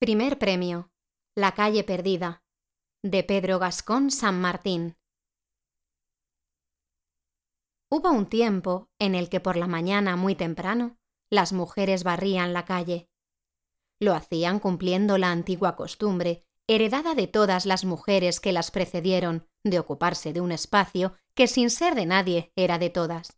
Primer premio. La calle perdida. De Pedro Gascón San Martín. Hubo un tiempo en el que por la mañana muy temprano las mujeres barrían la calle. Lo hacían cumpliendo la antigua costumbre, heredada de todas las mujeres que las precedieron, de ocuparse de un espacio que sin ser de nadie era de todas.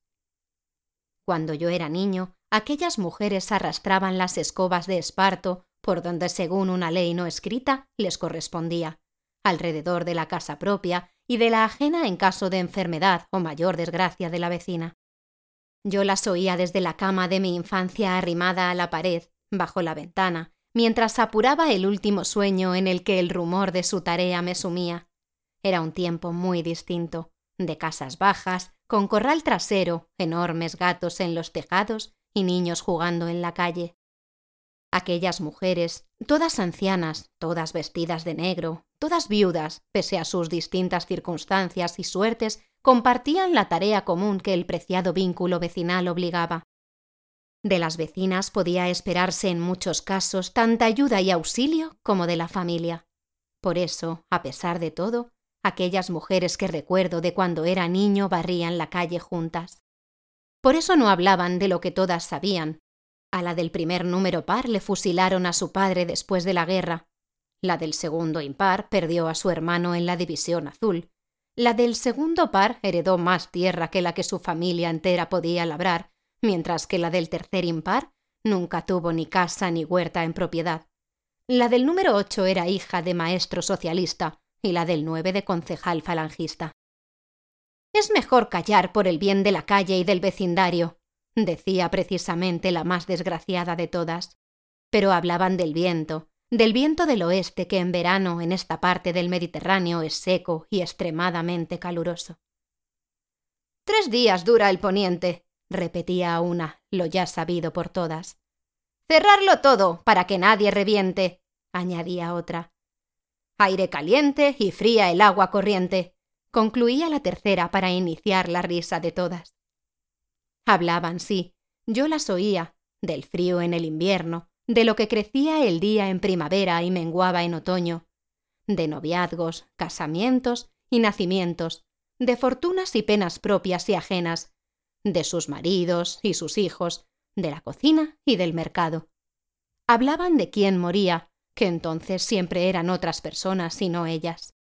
Cuando yo era niño, aquellas mujeres arrastraban las escobas de esparto por donde, según una ley no escrita, les correspondía, alrededor de la casa propia y de la ajena en caso de enfermedad o mayor desgracia de la vecina. Yo las oía desde la cama de mi infancia arrimada a la pared, bajo la ventana, mientras apuraba el último sueño en el que el rumor de su tarea me sumía. Era un tiempo muy distinto, de casas bajas, con corral trasero, enormes gatos en los tejados y niños jugando en la calle. Aquellas mujeres, todas ancianas, todas vestidas de negro, todas viudas, pese a sus distintas circunstancias y suertes, compartían la tarea común que el preciado vínculo vecinal obligaba. De las vecinas podía esperarse en muchos casos tanta ayuda y auxilio como de la familia. Por eso, a pesar de todo, aquellas mujeres que recuerdo de cuando era niño barrían la calle juntas. Por eso no hablaban de lo que todas sabían. A la del primer número par le fusilaron a su padre después de la guerra. La del segundo impar perdió a su hermano en la división azul. La del segundo par heredó más tierra que la que su familia entera podía labrar, mientras que la del tercer impar nunca tuvo ni casa ni huerta en propiedad. La del número 8 era hija de maestro socialista y la del 9 de concejal falangista. «Es mejor callar por el bien de la calle y del vecindario», decía precisamente la más desgraciada de todas. Pero hablaban del viento del oeste, que en verano en esta parte del Mediterráneo es seco y extremadamente caluroso. «3 días dura el poniente», repetía una, lo ya sabido por todas. «Cerrarlo todo para que nadie reviente», añadía otra. «Aire caliente y fría el agua corriente», concluía la tercera para iniciar la risa de todas. Hablaban, sí, yo las oía, del frío en el invierno, de lo que crecía el día en primavera y menguaba en otoño, de noviazgos, casamientos y nacimientos, de fortunas y penas propias y ajenas, de sus maridos y sus hijos, de la cocina y del mercado. Hablaban de quién moría, que entonces siempre eran otras personas y no ellas.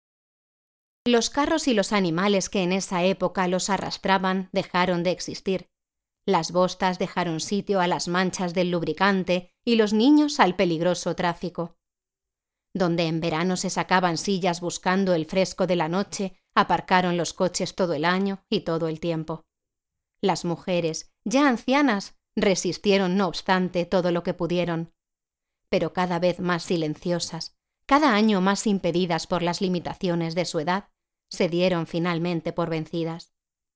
Los carros y los animales que en esa época los arrastraban dejaron de existir. Las bostas dejaron sitio a las manchas del lubricante y los niños al peligroso tráfico. Donde en verano se sacaban sillas buscando el fresco de la noche, aparcaron los coches todo el año y todo el tiempo. Las mujeres, ya ancianas, resistieron no obstante todo lo que pudieron, pero cada vez más silenciosas, cada año más impedidas por las limitaciones de su edad, se dieron finalmente por vencidas.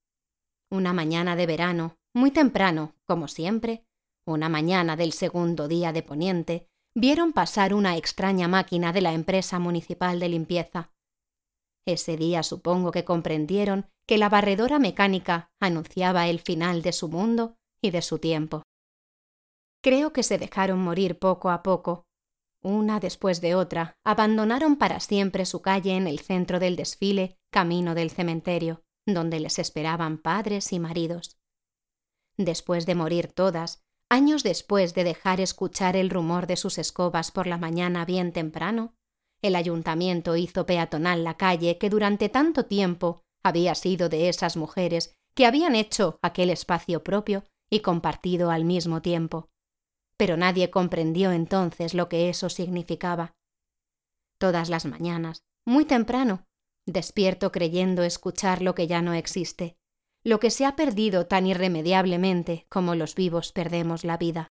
Una mañana de verano, muy temprano, como siempre, una mañana del segundo día de poniente, vieron pasar una extraña máquina de la empresa municipal de limpieza. Ese día supongo que comprendieron que la barredora mecánica anunciaba el final de su mundo y de su tiempo. Creo que se dejaron morir poco a poco. Una después de otra, abandonaron para siempre su calle en el centro del desfile, camino del cementerio, donde les esperaban padres y maridos. Después de morir todas, años después de dejar escuchar el rumor de sus escobas por la mañana bien temprano, el ayuntamiento hizo peatonal la calle que durante tanto tiempo había sido de esas mujeres que habían hecho aquel espacio propio y compartido al mismo tiempo. Pero nadie comprendió entonces lo que eso significaba. Todas las mañanas, muy temprano, despierto creyendo escuchar lo que ya no existe, lo que se ha perdido tan irremediablemente como los vivos perdemos la vida.